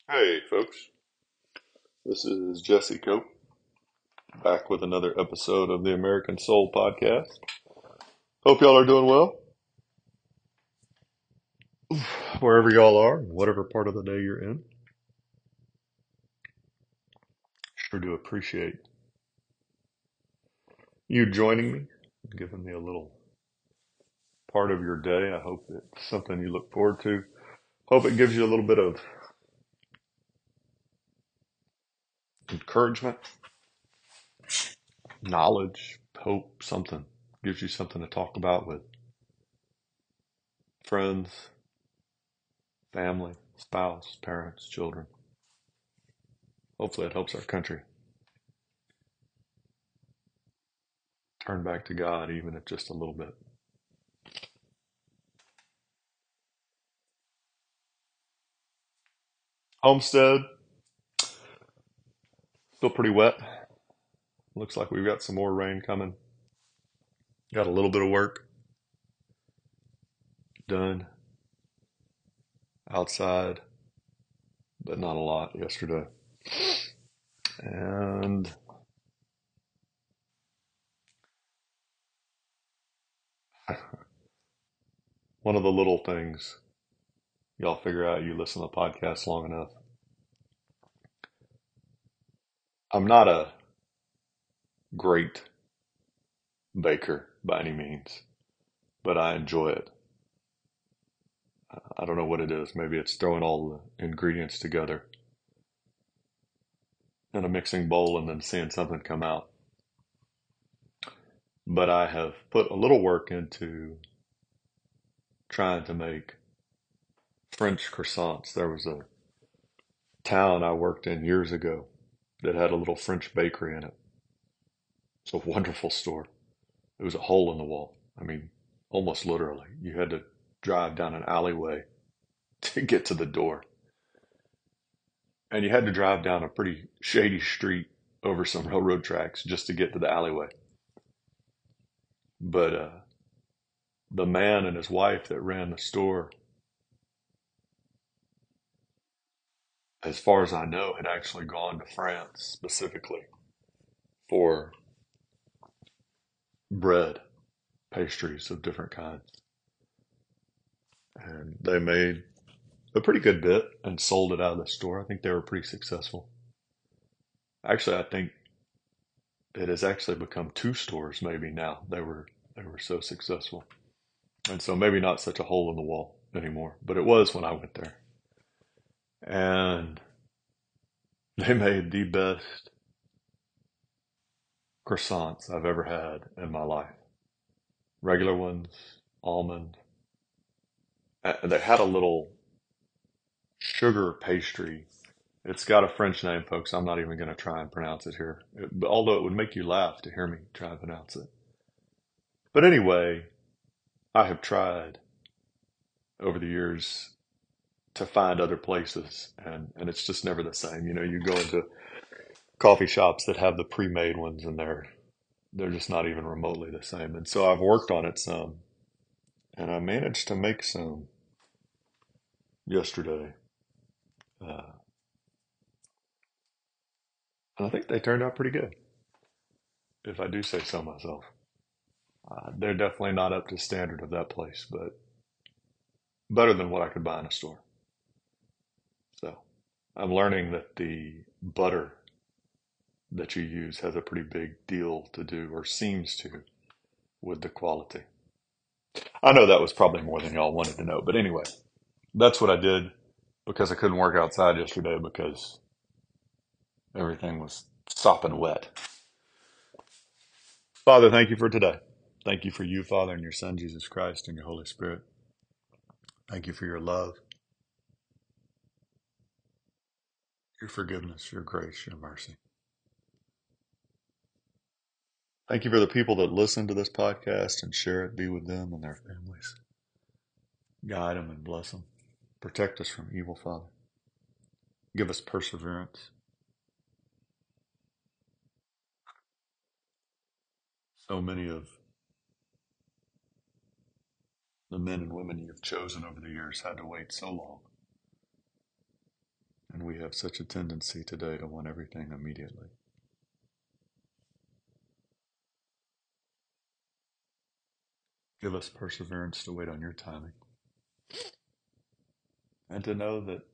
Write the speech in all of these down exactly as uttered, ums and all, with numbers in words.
Hey, folks. This is Jesse Cope back with another episode of the American Soul Podcast. Hope y'all are doing well, wherever y'all are, whatever part of the day you're in. Sure do appreciate you joining me, giving me a little part of your day. I hope it's something you look forward to. Hope it gives you a little bit of encouragement, knowledge, hope, something. Gives you something to talk about with friends, family, spouse, parents, children. Hopefully it helps our country turn back to God, even if just a little bit. Homestead, still pretty wet. Looks like we've got some more rain coming. Got a little bit of work done outside, but not a lot yesterday. And one of the little things y'all figure out, you listen to podcasts long enough. I'm not a great baker by any means, but I enjoy it. I don't know what it is. Maybe it's throwing all the ingredients together in a mixing bowl and then seeing something come out. But I have put a little work into trying to make French croissants. There was a town I worked in years ago that had a little French bakery in it. It's a wonderful store. It was a hole in the wall. I mean, almost literally. You had to drive down an alleyway to get to the door. And you had to drive down a pretty shady street over some railroad tracks just to get to the alleyway. But uh, the man and his wife that ran the store, as far as I know, had actually gone to France specifically for bread, pastries of different kinds. And they made a pretty good bit and sold it out of the store. I think they were pretty successful. Actually, I think it has actually become two stores maybe now. They were they were so successful. And so maybe not such a hole in the wall anymore, but it was when I went there. And they made the best croissants I've ever had in my life. Regular ones, almond. Uh, They had a little sugar pastry. It's got a French name, folks. I'm not even going to try and pronounce it here, It- although it would make you laugh to hear me try and pronounce it. But anyway, I have tried over the years to find other places, and, and it's just never the same. You know, you go into coffee shops that have the pre-made ones, and they're they're just not even remotely the same. And so I've worked on it some, and I managed to make some yesterday. Uh, and I think they turned out pretty good, if I do say so myself. Uh, they're definitely not up to standard of that place, but better than what I could buy in a store. So I'm learning that the butter that you use has a pretty big deal to do, or seems to, with the quality. I know that was probably more than y'all wanted to know, but anyway, that's what I did because I couldn't work outside yesterday because everything was sopping wet. Father, thank you for today. Thank you for you, Father, and your Son, Jesus Christ, and your Holy Spirit. Thank you for your love, your forgiveness, your grace, your mercy. Thank you for the people that listen to this podcast and share it. Be with them and their families. Guide them and bless them. Protect us from evil, Father. Give us perseverance. So many of the men and women you've chosen over the years had to wait so long. And we have such a tendency today to want everything immediately. Give us perseverance to wait on your timing and to know that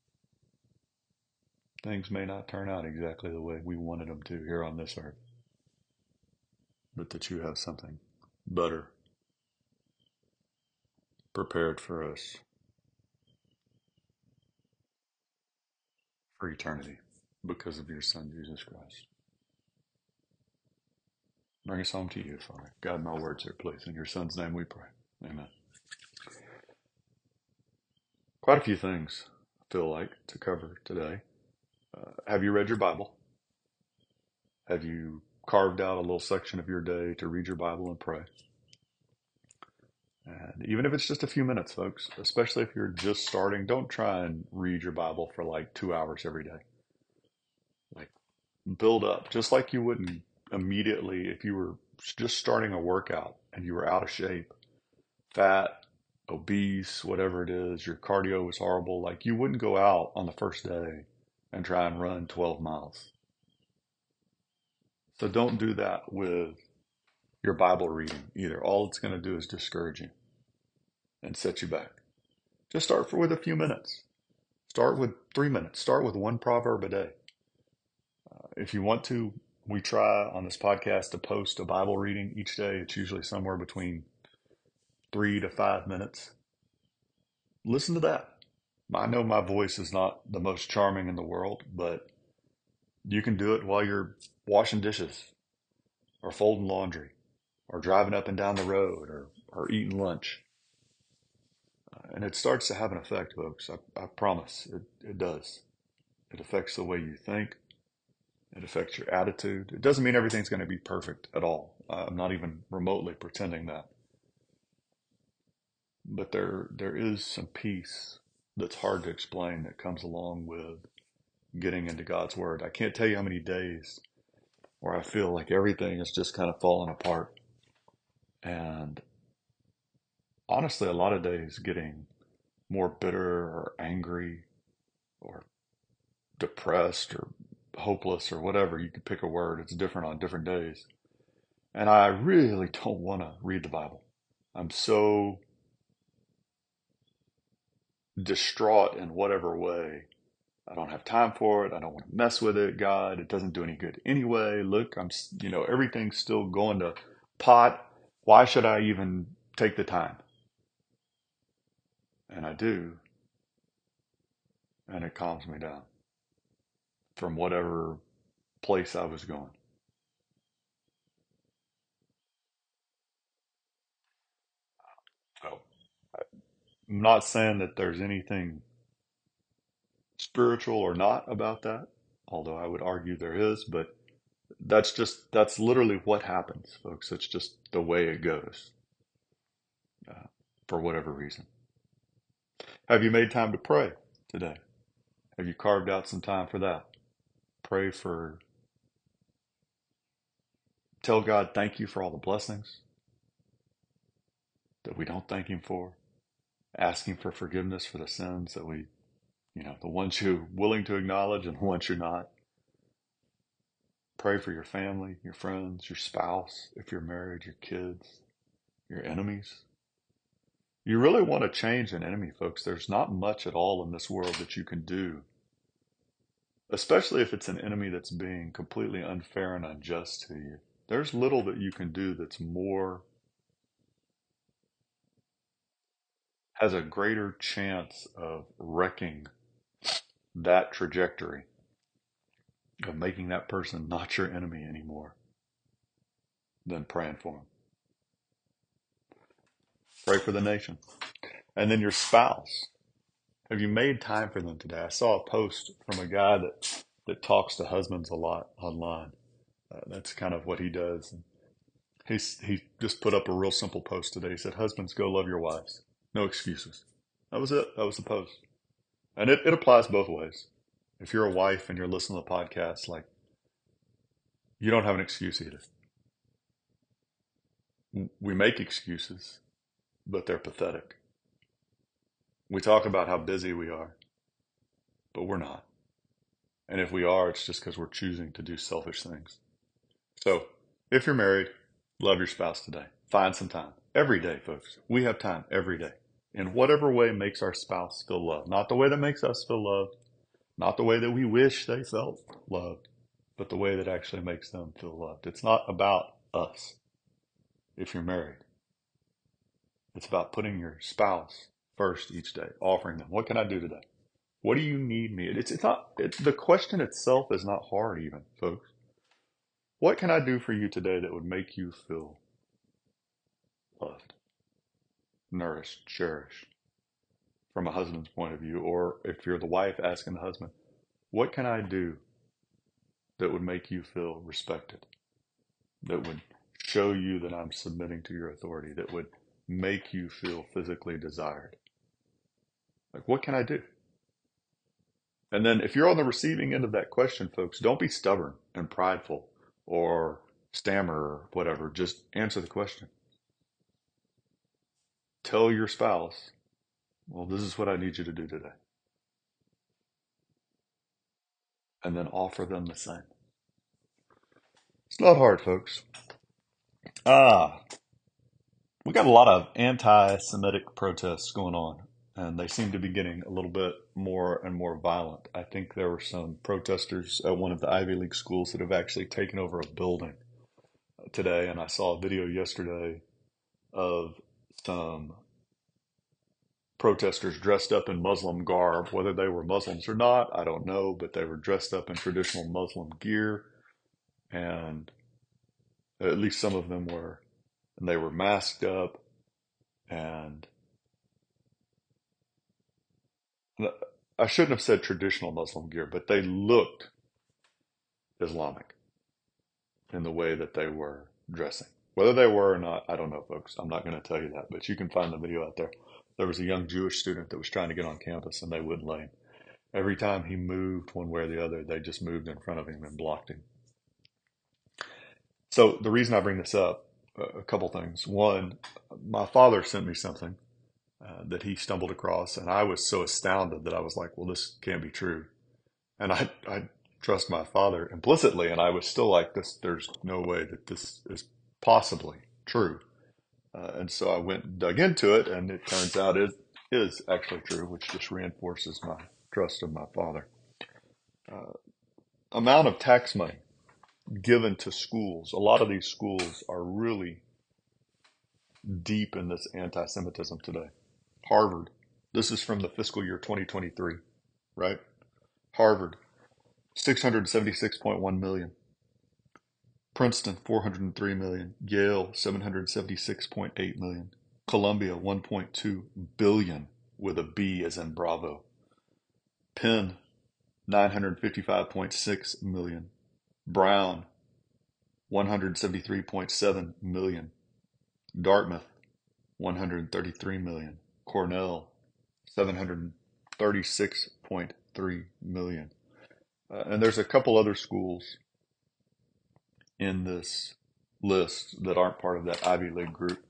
things may not turn out exactly the way we wanted them to here on this earth, but that you have something better prepared for us for eternity because of your Son, Jesus Christ. Bring us home to you, Father. Guide my words here, please. In your Son's name we pray. Amen. Quite a few things, I feel like, to cover today. Uh, have you read your Bible? Have you carved out a little section of your day to read your Bible and pray? And even if it's just a few minutes, folks, especially if you're just starting, don't try and read your Bible for like two hours every day. Like, build up, just like you wouldn't immediately if you were just starting a workout and you were out of shape, fat, obese, whatever it is, your cardio was horrible. Like, you wouldn't go out on the first day and try and run twelve miles. So don't do that with your Bible reading either. All it's going to do is discourage you and set you back. Just start for, with a few minutes. Start with three minutes. Start with one proverb a day. Uh, if you want to, we try on this podcast to post a Bible reading each day. It's usually somewhere between three to five minutes. Listen to that. I know my voice is not the most charming in the world, but you can do it while you're washing dishes or folding laundry or driving up and down the road or, or eating lunch. Uh, and it starts to have an effect, folks. I, I promise it, it does. It affects the way you think. It affects your attitude. It doesn't mean everything's going to be perfect at all. I'm not even remotely pretending that. But there, there is some peace that's hard to explain that comes along with getting into God's Word. I can't tell you how many days where I feel like everything is just kind of falling apart. And honestly, a lot of days getting more bitter or angry or depressed or hopeless or whatever. You could pick a word. It's different on different days. And I really don't want to read the Bible. I'm so distraught in whatever way. I don't have time for it. I don't want to mess with it. God, it doesn't do any good anyway. Look, I'm, you know, everything's still going to pot. Why should I even take the time? And I do. And it calms me down from whatever place I was going. So I'm not saying that there's anything spiritual or not about that, although I would argue there is, but that's just, that's literally what happens, folks. It's just the way it goes uh, for whatever reason. Have you made time to pray today? Have you carved out some time for that? Pray for, tell God thank you for all the blessings that we don't thank Him for. Ask Him for forgiveness for the sins that we, you know, the ones you're willing to acknowledge and the ones you're not. Pray for your family, your friends, your spouse, if you're married, your kids, your enemies. You really want to change an enemy, folks. There's not much at all in this world that you can do, especially if it's an enemy that's being completely unfair and unjust to you. There's little that you can do that's more, has a greater chance of wrecking that trajectory, of making that person not your enemy anymore, than praying for them. Pray for the nation. And then your spouse. Have you made time for them today? I saw a post from a guy that, that talks to husbands a lot online. Uh, that's kind of what he does. And he's, he just put up a real simple post today. He said, husbands, go love your wives. No excuses. That was it. That was the post. And it, it applies both ways. If you're a wife and you're listening to the podcast, like, you don't have an excuse either. We make excuses, but they're pathetic. We talk about how busy we are, but we're not. And if we are, it's just because we're choosing to do selfish things. So if you're married, love your spouse today. Find some time. Every day, folks. We have time every day. In whatever way makes our spouse feel loved. Not the way that makes us feel loved. Not the way that we wish they felt loved. But the way that actually makes them feel loved. It's not about us if you're married. It's about putting your spouse first each day, offering them, what can I do today? What do you need me? It's, it's not, it, the question itself is not hard even, folks. What can I do for you today that would make you feel loved, nourished, cherished from a husband's point of view? Or if you're the wife asking the husband, what can I do that would make you feel respected, that would show you that I'm submitting to your authority, that would make you feel physically desired? Like, what can I do? And then if you're on the receiving end of that question, folks, don't be stubborn and prideful or stammer or whatever. Just answer the question. Tell your spouse, well, this is what I need you to do today. And then offer them the same. It's not hard, folks. Ah, we got a lot of anti-Semitic protests going on, and they seem to be getting a little bit more and more violent. I think there were some protesters at one of the Ivy League schools that have actually taken over a building today, and I saw a video yesterday of some protesters dressed up in Muslim garb. Whether they were Muslims or not, I don't know, but they were dressed up in traditional Muslim gear, and at least some of them were, and they were masked up, and I shouldn't have said traditional Muslim gear, but they looked Islamic in the way that they were dressing. Whether they were or not, I don't know, folks. I'm not going to tell you that, but you can find the video out there. There was a young Jewish student that was trying to get on campus, and they wouldn't let him. Every time he moved one way or the other, they just moved in front of him and blocked him. So the reason I bring this up, a couple things. One, my father sent me something uh, that he stumbled across, and I was so astounded that I was like, well, this can't be true. And I, I trust my father implicitly, and I was still like, this, there's no way that this is possibly true. Uh, and so I went and dug into it, and it turns out it is actually true, which just reinforces my trust of my father. Uh, amount of tax money given to schools. A lot of these schools are really deep in this anti-Semitism today. Harvard, this is from the fiscal year twenty twenty-three, right? Harvard, six hundred seventy-six point one million. Princeton, four hundred three million. Yale, seven hundred seventy-six point eight million. Columbia, one point two billion with a B as in Bravo. Penn, nine hundred fifty-five point six million. Brown, one hundred seventy-three point seven million. Dartmouth, one hundred thirty-three million. Cornell, seven hundred thirty-six point three million. Uh, and there's a couple other schools in this list that aren't part of that Ivy League group.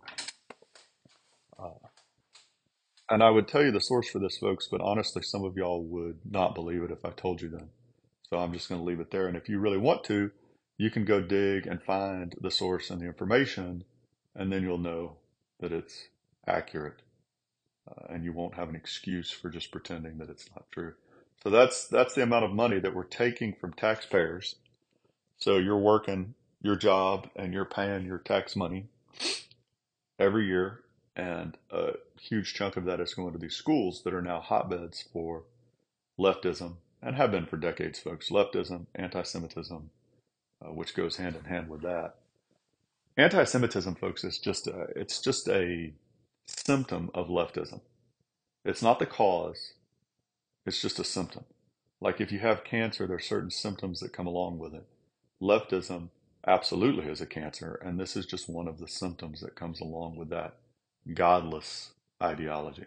Uh, and I would tell you the source for this, folks, but honestly, some of y'all would not believe it if I told you them. So I'm just going to leave it there. And if you really want to, you can go dig and find the source and the information, and then you'll know that it's accurate. Uh, and you won't have an excuse for just pretending that it's not true. So that's that's the amount of money that we're taking from taxpayers. So you're working your job and you're paying your tax money every year, and a huge chunk of that is going to these schools that are now hotbeds for leftism, and have been for decades, folks. Leftism, anti-Semitism, uh, which goes hand in hand with that. Anti-Semitism, folks, is just a, it's just a symptom of leftism. It's not the cause. It's just a symptom. Like if you have cancer, there are certain symptoms that come along with it. Leftism absolutely is a cancer, and this is just one of the symptoms that comes along with that godless ideology.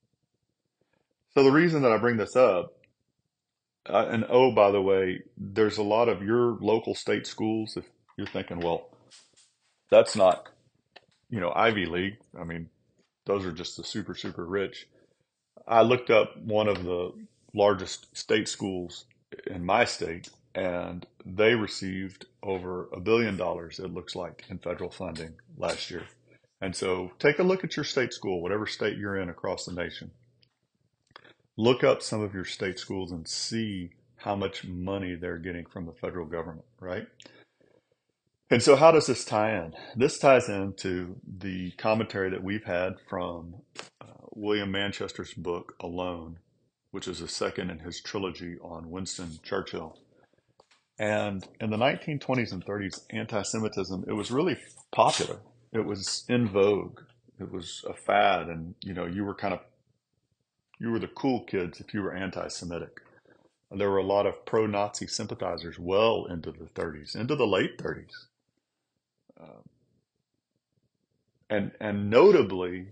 So the reason that I bring this up, uh, and oh, by the way, there's a lot of your local state schools, if you're thinking, well, that's not, you know, Ivy League. I mean, those are just the super, super rich. I looked up one of the largest state schools in my state, and they received over a billion dollars, it looks like, in federal funding last year. And so take a look at your state school, whatever state you're in across the nation. Look up some of your state schools and see how much money they're getting from the federal government, right? And so how does this tie in? This ties into the commentary that we've had from uh, William Manchester's book, Alone, which is the second in his trilogy on Winston Churchill. And in the nineteen twenties and thirties, anti-Semitism, it was really popular. It was in vogue. It was a fad. And, you know, you were kind of, you were the cool kids if you were anti-Semitic. There were a lot of pro-Nazi sympathizers well into the thirties, into the late thirties. Um, and, and notably,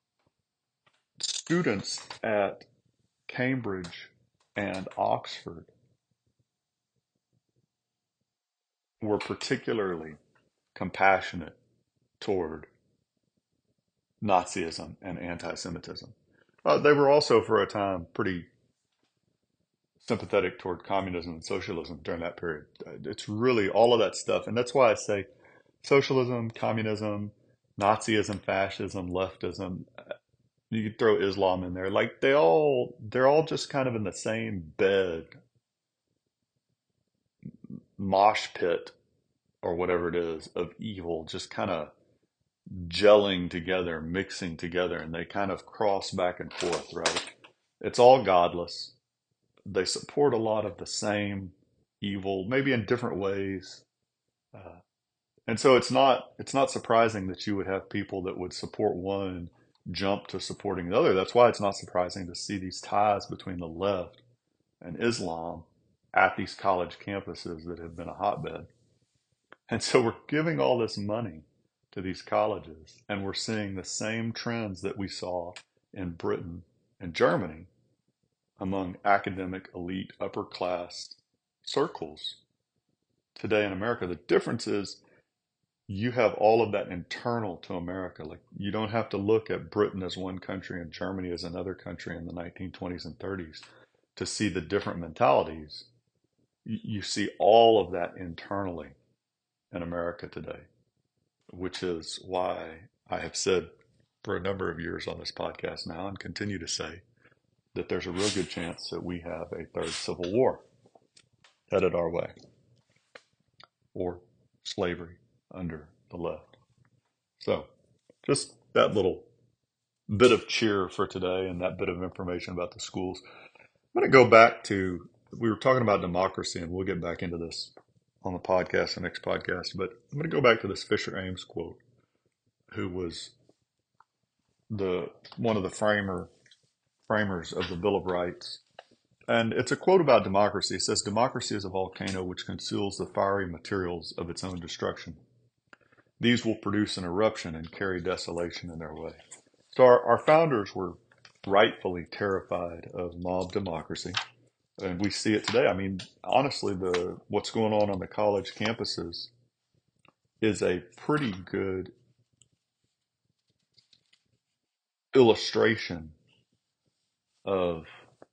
students at Cambridge and Oxford were particularly compassionate toward Nazism and anti-Semitism. Uh, they were also, for a time, pretty sympathetic toward communism and socialism during that period. Uh, It's really all of that stuff. And that's why I say socialism, communism, Nazism, fascism, leftism, uh, you could throw Islam in there. Like they all, they're all just kind of in the same bed, mosh pit or whatever it is of evil, just kind of gelling together, mixing together, and they kind of cross back and forth, right? It's all godless. They support a lot of the same evil, maybe in different ways. Uh, and so it's not it's not surprising that you would have people that would support one jump to supporting the other. That's why it's not surprising to see these ties between the left and Islam at these college campuses that have been a hotbed. And so we're giving all this money to these colleges, and we're seeing the same trends that we saw in Britain and Germany among academic, elite, upper class circles today in America. The difference is you have all of that internal to America. Like you don't have to look at Britain as one country and Germany as another country in the nineteen twenties and thirties to see the different mentalities. You you see all of that internally in America today, which is why I have said for a number of years on this podcast now and continue to say that there's a real good chance that we have a third civil war headed our way, or slavery under the left. So just that little bit of cheer for today and that bit of information about the schools. I'm going to go back to, we were talking about democracy, and we'll get back into this on the podcast, the next podcast, but I'm going to go back to this Fisher Ames quote, who was the one of the framer framers of the Bill of Rights. And it's a quote about democracy. It says, "Democracy is a volcano which conceals the fiery materials of its own destruction. These will produce an eruption and carry desolation in their way." So our, our founders were rightfully terrified of mob democracy. And we see it today. I mean, honestly, the what's going on on the college campuses is a pretty good illustration of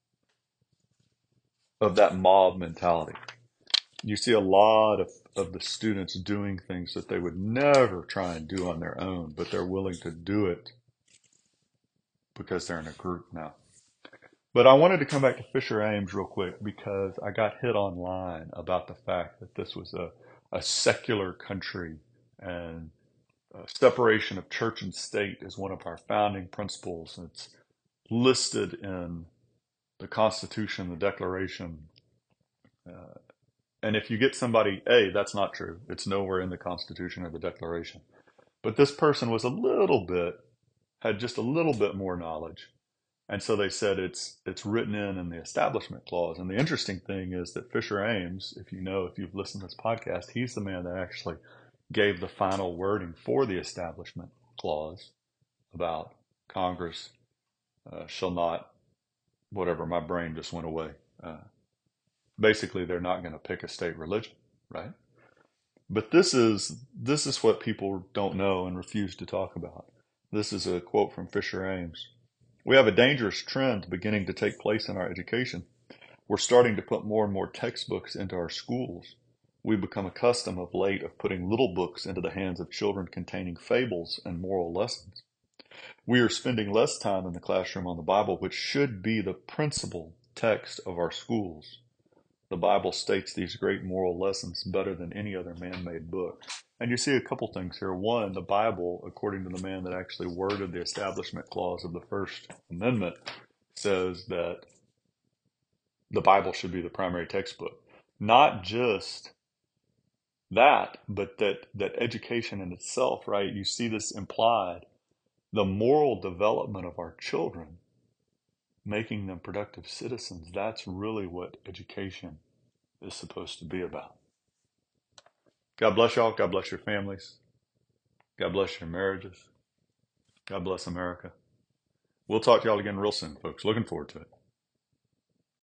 of that mob mentality. You see a lot of, of the students doing things that they would never try and do on their own, but they're willing to do it because they're in a group now. But I wanted to come back to Fisher Ames real quick because I got hit online about the fact that this was a, a secular country, and uh, separation of church and state is one of our founding principles. It's listed in the Constitution, the Declaration. Uh, and if you get somebody, A, that's not true. It's nowhere in the Constitution or the Declaration. But this person was a little bit, had just a little bit more knowledge. And so they said it's it's written in in the Establishment Clause. And the interesting thing is that Fisher Ames, if you know, if you've listened to this podcast, he's the man that actually gave the final wording for the Establishment Clause about Congress uh, shall not, whatever, my brain just went away. Uh, basically, they're not going to pick a state religion, right? But this is this is what people don't know and refuse to talk about. This is a quote from Fisher Ames. "We have a dangerous trend beginning to take place in our education. We're starting to put more and more textbooks into our schools. We've become accustomed of late of putting little books into the hands of children containing fables and moral lessons. We are spending less time in the classroom on the Bible, which should be the principal text of our schools. The Bible states these great moral lessons better than any other man-made book. And you see a couple things here. One, the Bible, according to the man that actually worded the Establishment Clause of the First Amendment, says that the Bible should be the primary textbook. Not just that, but that, that education in itself, right? You see this implied. The moral development of our children, making them productive citizens, that's really what education is supposed to be about. God bless y'all. God bless your families. God bless your marriages. God bless America. We'll talk to y'all again real soon, folks. Looking forward to it.